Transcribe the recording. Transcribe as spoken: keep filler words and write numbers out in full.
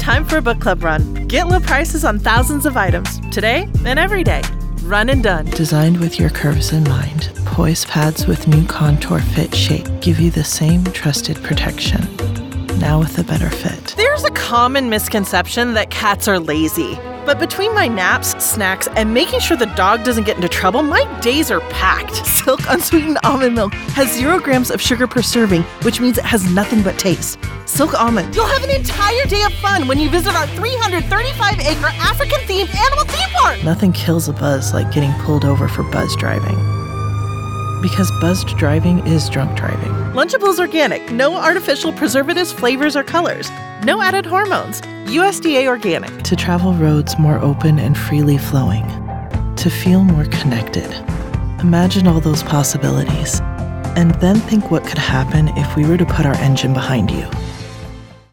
time for a book club run. Get low prices on thousands of items, today and every day. Run and done. Designed with your curves in mind, Poise pads with new contour fit shape give you the same trusted protection, now with a better fit. There's a common misconception that cats are lazy. But between my naps, snacks, and making sure the dog doesn't get into trouble, my days are packed. Silk unsweetened almond milk has zero grams of sugar per serving, which means it has nothing but taste. Silk almond. You'll have an entire day of fun when you visit our three hundred thirty-five acre African-themed animal theme park. Nothing kills a buzz like getting pulled over for buzz driving. Because buzzed driving is drunk driving. Lunchables Organic. No artificial preservatives, flavors, or colors. No added hormones. U S D A organic. To travel roads more open and freely flowing. To feel more connected. Imagine all those possibilities. And then think what could happen if we were to put our engine behind you.